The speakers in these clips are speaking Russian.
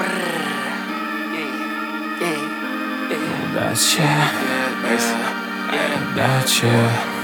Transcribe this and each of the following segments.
Удачи, удачи,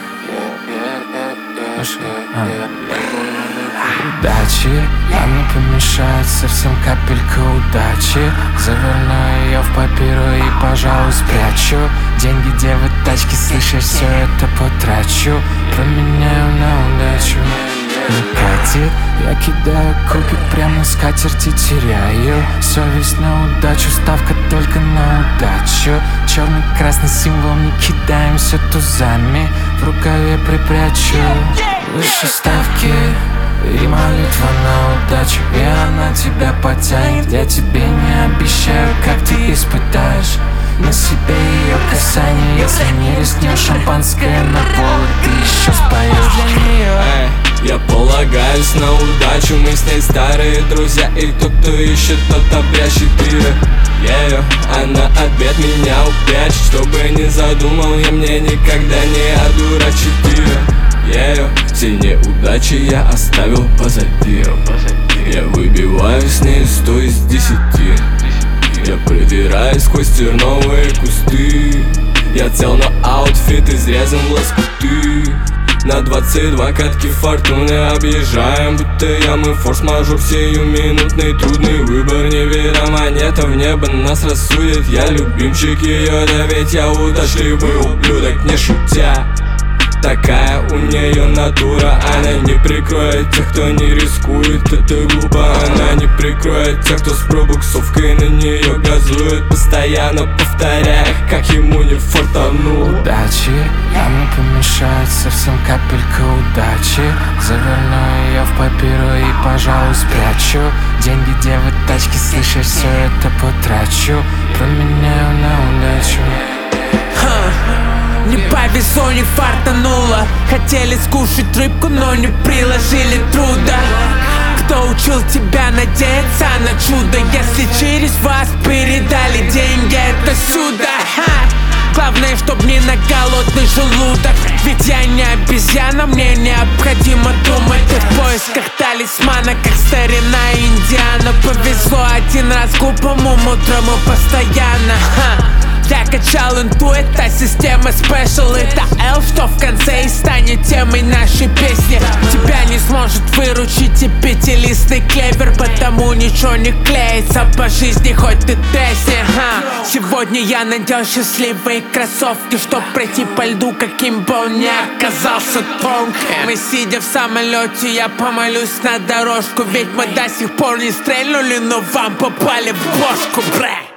удачи. Нам не помешает совсем капелька удачи. Заверну ее в папиру и, пожалуй, спрячу. Деньги, где в тачке, слышишь, все это потрачу. Променяю на удачу. Не катит, я кидаю кубик прямо с скатерти, теряю совесть на удачу, ставка только на удачу. Черный-красный символ, не кидаемся тузами, в рукаве припрячу. Выше ставки и молитва на удачу, и она тебя потянет. Я тебе не обещаю, как ты испытаешь на себе ее касание. Если не рискнешь, шампанское на пол, ты еще споешь для нее. Я полагаюсь на удачу, мы с ней старые друзья, и тот, кто ищет, тот обрящет пиво. Она ответ меня упрячет, чтобы не задумал я, мне никогда не одурачит ее. Все неудачи я оставил позади. Я выбиваю с ней 100 из 10. Я продираюсь сквозь терновые кусты. Я цел на аутфит, изрезан в лоскуты. На 22 катки фортуны объезжаем, будто ямы форс-мажор, сиюминутный трудный выбор. Не вера монета в небо нас рассудит. Я любимчик ее, да ведь я удачливый ублюдок, не шутя. Такая у нее натура, она не прикроет тех, кто не рискует. Это глупо, она не прикроет тех, кто с пробуксовкой на нее газует, постоянно повторяя, как ему не фартануло. Удачи, нам не помешает совсем капелька удачи. Заверну ее в папиру и, пожалуй, спрячу. Деньги, где в тачке, слышишь, все это потрачу. Променяю на удачу. Не повезло, не фартануло. Хотели скушать рыбку, но не приложили труда. Кто учил тебя надеяться на чудо? Если через вас передали деньги, это сюда. Главное, чтоб не на голодный желудок. Ведь я не обезьяна, мне необходимо думать. Ты в поисках талисмана, как старина Индиана. Повезло один раз глупому, мудрому постоянно. Я качал инту, это система спешл. Это эльф, что в конце и станет темой нашей песни. Тебя не сможет выручить и пятилистный клевер, потому ничего не клеится по жизни, хоть ты тресни. Сегодня я надел счастливые кроссовки, чтоб пройти по льду, каким бы он ни оказался тонким. И сидя в самолете, я помолюсь на дорожку, ведь мы до сих пор не стрельнули, но вам попали в бошку, бре.